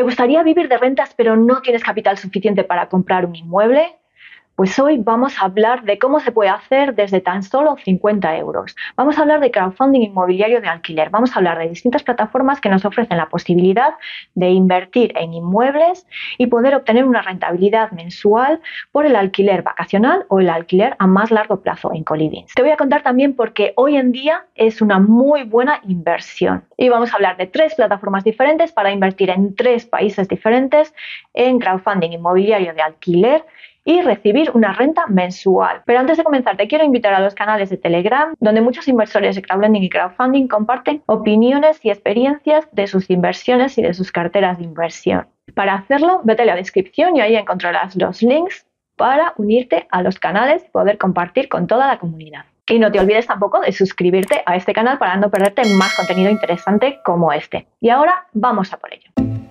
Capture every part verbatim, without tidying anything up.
¿Te gustaría vivir de rentas pero no tienes capital suficiente para comprar un inmueble? Pues hoy vamos a hablar de cómo se puede hacer desde tan solo cincuenta euros. Vamos a hablar de crowdfunding inmobiliario de alquiler. Vamos a hablar de distintas plataformas que nos ofrecen la posibilidad de invertir en inmuebles y poder obtener una rentabilidad mensual por el alquiler vacacional o el alquiler a más largo plazo en colivings. Te voy a contar también por qué hoy en día es una muy buena inversión. Y vamos a hablar de tres plataformas diferentes para invertir en tres países diferentes en crowdfunding inmobiliario de alquiler y recibir una renta mensual. Pero antes de comenzar, te quiero invitar a los canales de Telegram, donde muchos inversores de crowdlending y crowdfunding comparten opiniones y experiencias de sus inversiones y de sus carteras de inversión. Para hacerlo, vete a la descripción y ahí encontrarás los links para unirte a los canales y poder compartir con toda la comunidad. Y no te olvides tampoco de suscribirte a este canal para no perderte más contenido interesante como este. Y ahora vamos a por ello.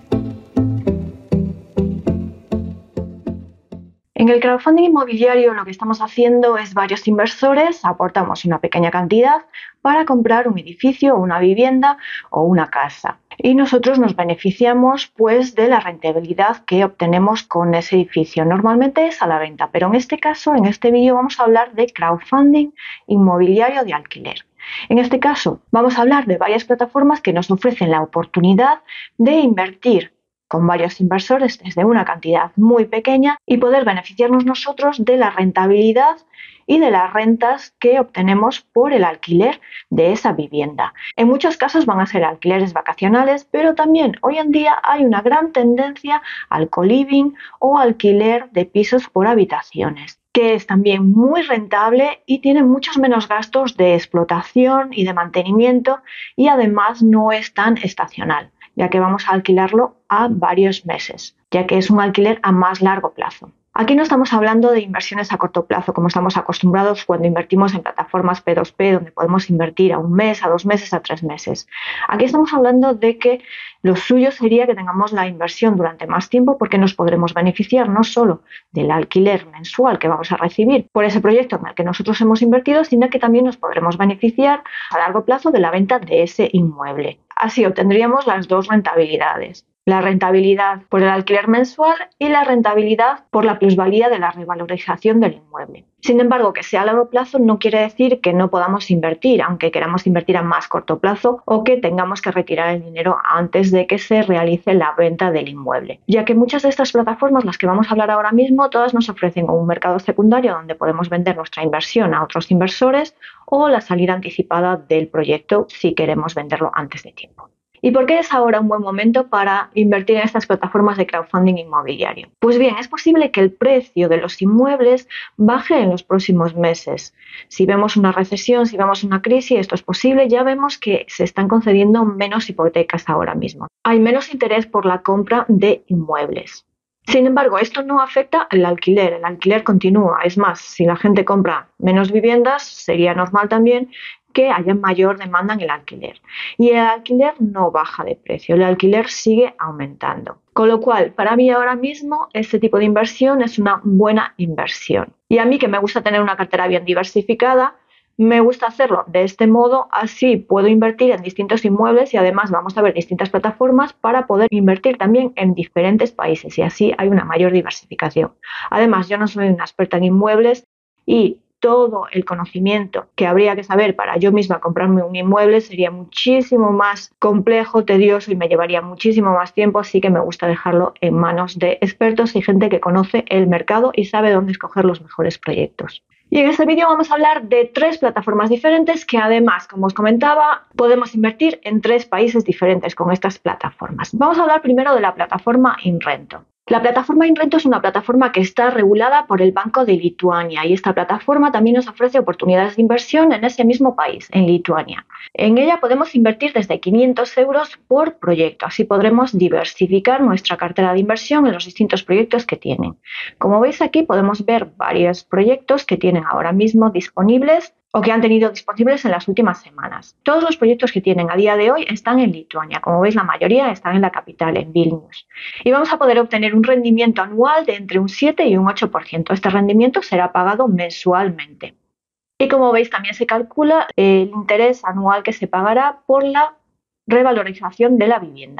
En el crowdfunding inmobiliario lo que estamos haciendo es varios inversores aportamos una pequeña cantidad para comprar un edificio, una vivienda o una casa. Y nosotros nos beneficiamos pues de la rentabilidad que obtenemos con ese edificio. Normalmente es a la venta, pero en este caso, en este vídeo vamos a hablar de crowdfunding inmobiliario de alquiler. En este caso vamos a hablar de varias plataformas que nos ofrecen la oportunidad de invertir con varios inversores desde una cantidad muy pequeña y poder beneficiarnos nosotros de la rentabilidad y de las rentas que obtenemos por el alquiler de esa vivienda. En muchos casos van a ser alquileres vacacionales, pero también hoy en día hay una gran tendencia al coliving o alquiler de pisos por habitaciones, que es también muy rentable y tiene muchos menos gastos de explotación y de mantenimiento y además no es tan estacional, ya que vamos a alquilarlo a varios meses, ya que es un alquiler a más largo plazo. Aquí no estamos hablando de inversiones a corto plazo, como estamos acostumbrados cuando invertimos en plataformas P dos P, donde podemos invertir a un mes, a dos meses, a tres meses. Aquí estamos hablando de que lo suyo sería que tengamos la inversión durante más tiempo porque nos podremos beneficiar no solo del alquiler mensual que vamos a recibir por ese proyecto en el que nosotros hemos invertido, sino que también nos podremos beneficiar a largo plazo de la venta de ese inmueble. Así obtendríamos las dos rentabilidades. La rentabilidad por el alquiler mensual y la rentabilidad por la plusvalía de la revalorización del inmueble. Sin embargo, que sea a largo plazo no quiere decir que no podamos invertir, aunque queramos invertir a más corto plazo o que tengamos que retirar el dinero antes de que se realice la venta del inmueble. Ya que muchas de estas plataformas, las que vamos a hablar ahora mismo, todas nos ofrecen un mercado secundario donde podemos vender nuestra inversión a otros inversores o la salida anticipada del proyecto si queremos venderlo antes de tiempo. ¿Y por qué es ahora un buen momento para invertir en estas plataformas de crowdfunding inmobiliario? Pues bien, es posible que el precio de los inmuebles baje en los próximos meses. Si vemos una recesión, si vemos una crisis, esto es posible, ya vemos que se están concediendo menos hipotecas ahora mismo. Hay menos interés por la compra de inmuebles. Sin embargo, esto no afecta al alquiler, el alquiler continúa. Es más, si la gente compra menos viviendas, sería normal también que haya mayor demanda en el alquiler. Y el alquiler no baja de precio, el alquiler sigue aumentando. Con lo cual, para mí ahora mismo, este tipo de inversión es una buena inversión. Y a mí, que me gusta tener una cartera bien diversificada, me gusta hacerlo de este modo, así puedo invertir en distintos inmuebles y además vamos a ver distintas plataformas para poder invertir también en diferentes países y así hay una mayor diversificación. Además, yo no soy una experta en inmuebles y todo el conocimiento que habría que saber para yo misma comprarme un inmueble sería muchísimo más complejo, tedioso y me llevaría muchísimo más tiempo, así que me gusta dejarlo en manos de expertos y gente que conoce el mercado y sabe dónde escoger los mejores proyectos. Y en este vídeo vamos a hablar de tres plataformas diferentes que además, como os comentaba, podemos invertir en tres países diferentes con estas plataformas. Vamos a hablar primero de la plataforma Inrento. La plataforma Inrento es una plataforma que está regulada por el Banco de Lituania y esta plataforma también nos ofrece oportunidades de inversión en ese mismo país, en Lituania. En ella podemos invertir desde quinientos euros por proyecto, así podremos diversificar nuestra cartera de inversión en los distintos proyectos que tienen. Como veis aquí podemos ver varios proyectos que tienen ahora mismo disponibles o que han tenido disponibles en las últimas semanas. Todos los proyectos que tienen a día de hoy están en Lituania. Como veis, la mayoría están en la capital, en Vilnius. Y vamos a poder obtener un rendimiento anual de entre un siete y un ocho por ciento. Este rendimiento será pagado mensualmente. Y como veis, también se calcula el interés anual que se pagará por la revalorización de la vivienda.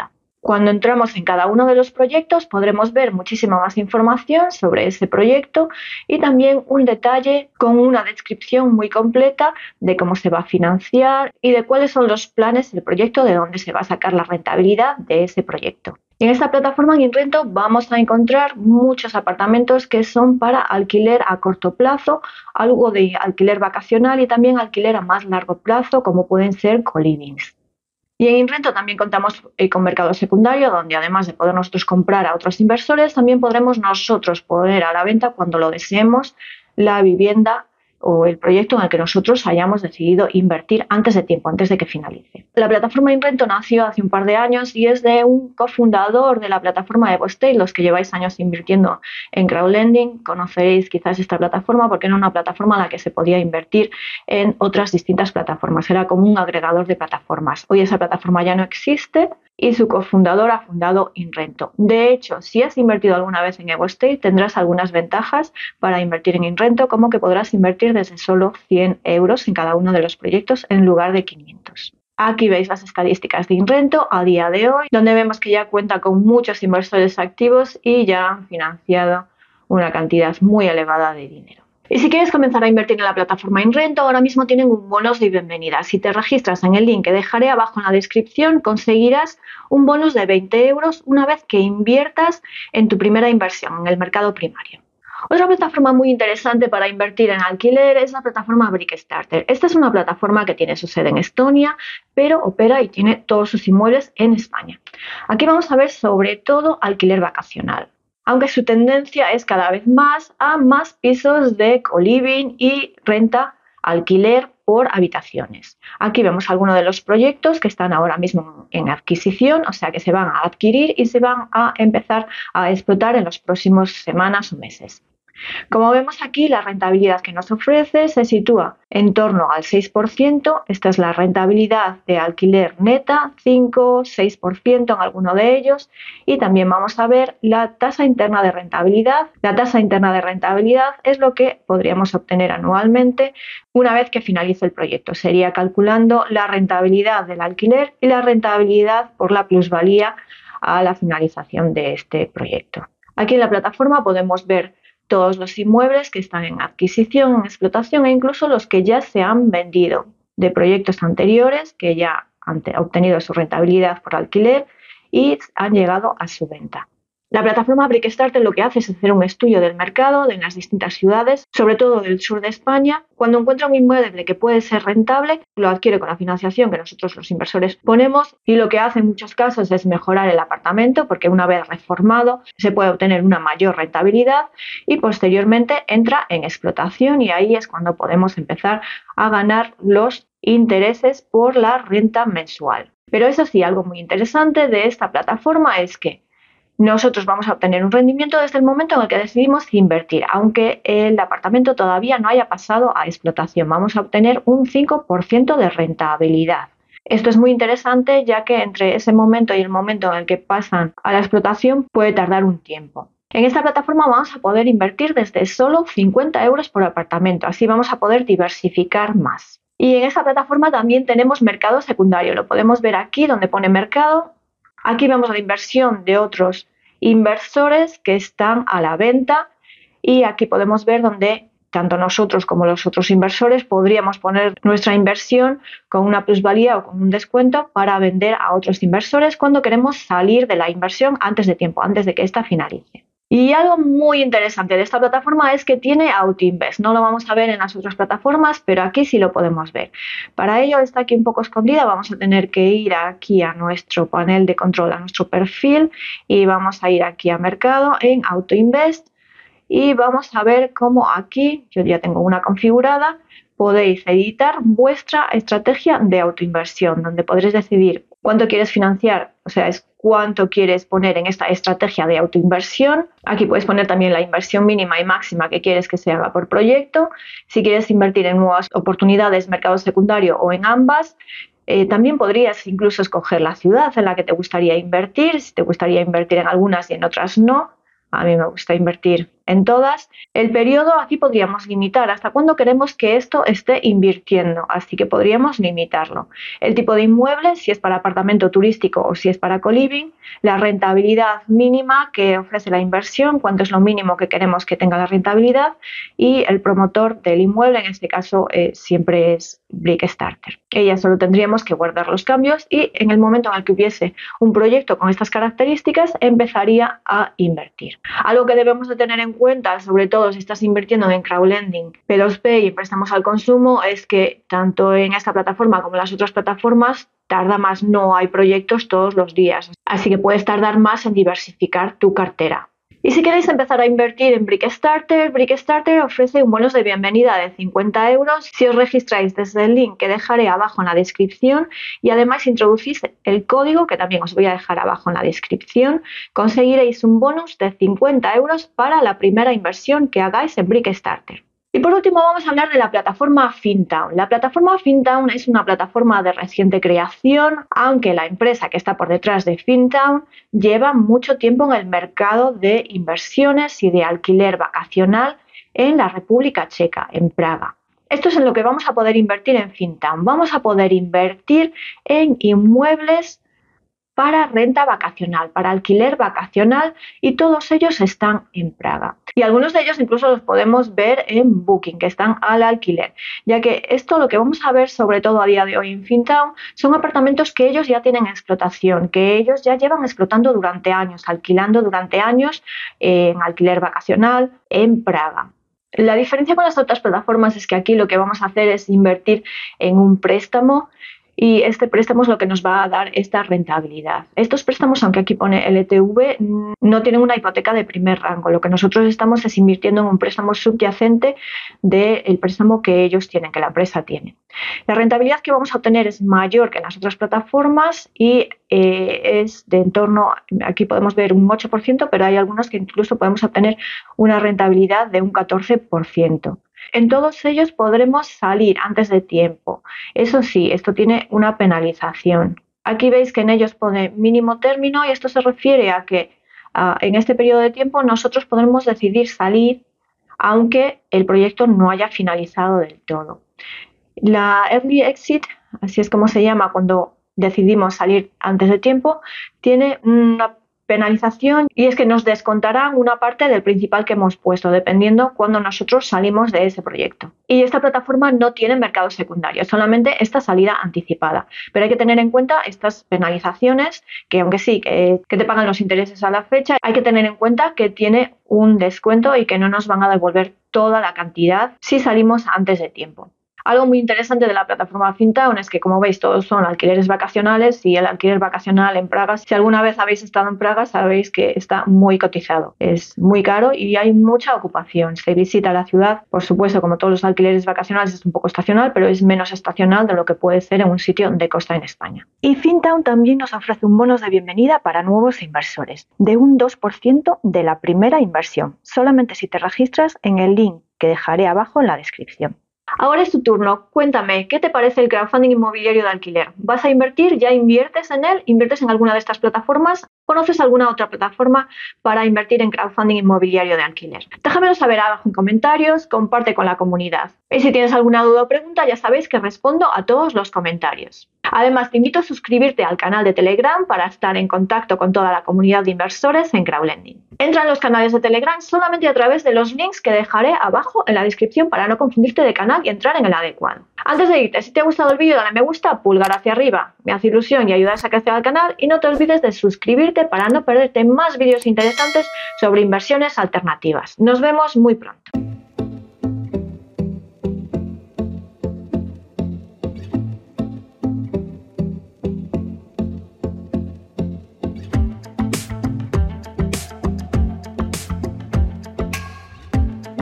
Cuando entramos en cada uno de los proyectos podremos ver muchísima más información sobre ese proyecto y también un detalle con una descripción muy completa de cómo se va a financiar y de cuáles son los planes del proyecto, de dónde se va a sacar la rentabilidad de ese proyecto. En esta plataforma en Inrento vamos a encontrar muchos apartamentos que son para alquiler a corto plazo, algo de alquiler vacacional y también alquiler a más largo plazo, como pueden ser colivings. Y en Inrento también contamos eh, con mercado secundario, donde además de poder nosotros comprar a otros inversores, también podremos nosotros poner a la venta cuando lo deseemos la vivienda o el proyecto en el que nosotros hayamos decidido invertir antes de tiempo, antes de que finalice. La plataforma Inrento nació hace un par de años y es de un cofundador de la plataforma de Evostate. Los que lleváis años invirtiendo en crowdlending conoceréis quizás esta plataforma porque era una plataforma en la que se podía invertir en otras distintas plataformas. Era como un agregador de plataformas. Hoy esa plataforma ya no existe y su cofundador ha fundado Inrento. De hecho, si has invertido alguna vez en Evostate, tendrás algunas ventajas para invertir en Inrento, como que podrás invertir desde solo cien euros en cada uno de los proyectos en lugar de quinientos. Aquí veis las estadísticas de Inrento a día de hoy, donde vemos que ya cuenta con muchos inversores activos y ya han financiado una cantidad muy elevada de dinero. Y si quieres comenzar a invertir en la plataforma Inrento, ahora mismo tienen un bonus de bienvenida. Si te registras en el link que dejaré abajo en la descripción, conseguirás un bonus de veinte euros una vez que inviertas en tu primera inversión en el mercado primario. Otra plataforma muy interesante para invertir en alquiler es la plataforma Brickstarter. Esta es una plataforma que tiene su sede en Estonia, pero opera y tiene todos sus inmuebles en España. Aquí vamos a ver sobre todo alquiler vacacional, aunque su tendencia es cada vez más a más pisos de coliving y renta alquiler por habitaciones. Aquí vemos algunos de los proyectos que están ahora mismo en adquisición, o sea que se van a adquirir y se van a empezar a explotar en las próximas semanas o meses. Como vemos aquí, la rentabilidad que nos ofrece se sitúa en torno al seis por ciento. Esta es la rentabilidad de alquiler neta, cinco, seis por ciento en alguno de ellos. Y también vamos a ver la tasa interna de rentabilidad. La tasa interna de rentabilidad es lo que podríamos obtener anualmente una vez que finalice el proyecto. Sería calculando la rentabilidad del alquiler y la rentabilidad por la plusvalía a la finalización de este proyecto. Aquí en la plataforma podemos ver todos los inmuebles que están en adquisición, en explotación e incluso los que ya se han vendido de proyectos anteriores que ya han obtenido su rentabilidad por alquiler y han llegado a su venta. La plataforma Brickstarter lo que hace es hacer un estudio del mercado de las distintas ciudades, sobre todo del sur de España. Cuando encuentra un inmueble que puede ser rentable, lo adquiere con la financiación que nosotros los inversores ponemos y lo que hace en muchos casos es mejorar el apartamento porque una vez reformado se puede obtener una mayor rentabilidad y posteriormente entra en explotación y ahí es cuando podemos empezar a ganar los intereses por la renta mensual. Pero eso sí, algo muy interesante de esta plataforma es que nosotros vamos a obtener un rendimiento desde el momento en el que decidimos invertir, aunque el apartamento todavía no haya pasado a explotación. Vamos a obtener un cinco por ciento de rentabilidad. Esto es muy interesante ya que entre ese momento y el momento en el que pasan a la explotación puede tardar un tiempo. En esta plataforma vamos a poder invertir desde solo cincuenta euros por apartamento, así vamos a poder diversificar más. Y en esta plataforma también tenemos mercado secundario, lo podemos ver aquí donde pone mercado. Aquí vemos la inversión de otros inversores que están a la venta y aquí podemos ver donde tanto nosotros como los otros inversores podríamos poner nuestra inversión con una plusvalía o con un descuento para vender a otros inversores cuando queremos salir de la inversión antes de tiempo, antes de que ésta finalice. Y algo muy interesante de esta plataforma es que tiene AutoInvest. No lo vamos a ver en las otras plataformas, pero aquí sí lo podemos ver. Para ello está aquí un poco escondida. Vamos a tener que ir aquí a nuestro panel de control, a nuestro perfil y vamos a ir aquí a mercado en AutoInvest y vamos a ver cómo aquí, yo ya tengo una configurada, podéis editar vuestra estrategia de autoinversión, donde podréis decidir cuánto quieres financiar, o sea, es cuánto quieres poner en esta estrategia de autoinversión. Aquí puedes poner también la inversión mínima y máxima que quieres que se haga por proyecto. Si quieres invertir en nuevas oportunidades, mercado secundario o en ambas, eh, también podrías incluso escoger la ciudad en la que te gustaría invertir, si te gustaría invertir en algunas y en otras no. A mí me gusta invertir en todas. El periodo aquí podríamos limitar hasta cuándo queremos que esto esté invirtiendo, así que podríamos limitarlo. El tipo de inmueble, si es para apartamento turístico o si es para co-living, la rentabilidad mínima que ofrece la inversión, cuánto es lo mínimo que queremos que tenga la rentabilidad, y el promotor del inmueble, en este caso eh, siempre es Brickstarter. Ella solo tendríamos que guardar los cambios y en el momento en el que hubiese un proyecto con estas características empezaría a invertir. Algo que debemos de tener en cuenta, sobre todo si estás invirtiendo en crowdlending, P dos P y préstamos al consumo, es que tanto en esta plataforma como en las otras plataformas tarda más, no hay proyectos todos los días, así que puedes tardar más en diversificar tu cartera. Y si queréis empezar a invertir en Brickstarter, Brickstarter ofrece un bonus de bienvenida de cincuenta euros si os registráis desde el link que dejaré abajo en la descripción y además introducís el código que también os voy a dejar abajo en la descripción. Conseguiréis un bonus de cincuenta euros para la primera inversión que hagáis en Brickstarter. Y por último vamos a hablar de la plataforma Fintown. La plataforma Fintown es una plataforma de reciente creación, aunque la empresa que está por detrás de Fintown lleva mucho tiempo en el mercado de inversiones y de alquiler vacacional en la República Checa, en Praga. Esto es en lo que vamos a poder invertir en Fintown. Vamos a poder invertir en inmuebles para renta vacacional, para alquiler vacacional, y todos ellos están en Praga. Y algunos de ellos incluso los podemos ver en Booking, que están al alquiler, ya que esto lo que vamos a ver sobre todo a día de hoy en Fintown son apartamentos que ellos ya tienen en explotación, que ellos ya llevan explotando durante años, alquilando durante años eh, en alquiler vacacional en Praga. La diferencia con las otras plataformas es que aquí lo que vamos a hacer es invertir en un préstamo y este préstamo es lo que nos va a dar esta rentabilidad. Estos préstamos, aunque aquí pone L T V, no tienen una hipoteca de primer rango. Lo que nosotros estamos es invirtiendo en un préstamo subyacente del préstamo que ellos tienen, que la empresa tiene. La rentabilidad que vamos a obtener es mayor que en las otras plataformas y eh, es de en torno, aquí podemos ver un ocho por ciento, pero hay algunos que incluso podemos obtener una rentabilidad de un catorce por ciento. En todos ellos podremos salir antes de tiempo. Eso sí, esto tiene una penalización. Aquí veis que en ellos pone mínimo término y esto se refiere a que uh, en este periodo de tiempo nosotros podremos decidir salir aunque el proyecto no haya finalizado del todo. La Early Exit, así es como se llama cuando decidimos salir antes de tiempo, tiene una penalización y es que nos descontarán una parte del principal que hemos puesto dependiendo cuando nosotros salimos de ese proyecto. Y esta plataforma no tiene mercado secundario, solamente esta salida anticipada. Pero hay que tener en cuenta estas penalizaciones que aunque sí que, que te pagan los intereses a la fecha, hay que tener en cuenta que tiene un descuento y que no nos van a devolver toda la cantidad si salimos antes de tiempo. Algo muy interesante de la plataforma Fintown es que, como veis, todos son alquileres vacacionales y el alquiler vacacional en Praga, si alguna vez habéis estado en Praga, sabéis que está muy cotizado. Es muy caro y hay mucha ocupación. Se visita la ciudad, por supuesto, como todos los alquileres vacacionales, es un poco estacional, pero es menos estacional de lo que puede ser en un sitio de costa en España. Y Fintown también nos ofrece un bonus de bienvenida para nuevos inversores, de un dos por ciento de la primera inversión, solamente si te registras en el link que dejaré abajo en la descripción. Ahora es tu turno. Cuéntame, ¿qué te parece el crowdfunding inmobiliario de alquiler? ¿Vas a invertir? ¿Ya inviertes en él? ¿Inviertes en alguna de estas plataformas? ¿Conoces alguna otra plataforma para invertir en crowdfunding inmobiliario de alquiler? Déjamelo saber abajo en comentarios, comparte con la comunidad. Y si tienes alguna duda o pregunta, ya sabéis que respondo a todos los comentarios. Además, te invito a suscribirte al canal de Telegram para estar en contacto con toda la comunidad de inversores en crowdlending. Entra en los canales de Telegram solamente a través de los links que dejaré abajo en la descripción para no confundirte de canal y entrar en el adecuado. Antes de irte, si te ha gustado el vídeo, dale me gusta, pulgar hacia arriba, me hace ilusión y ayudas a crecer al canal, y no te olvides de suscribirte para no perderte más vídeos interesantes sobre inversiones alternativas. Nos vemos muy pronto.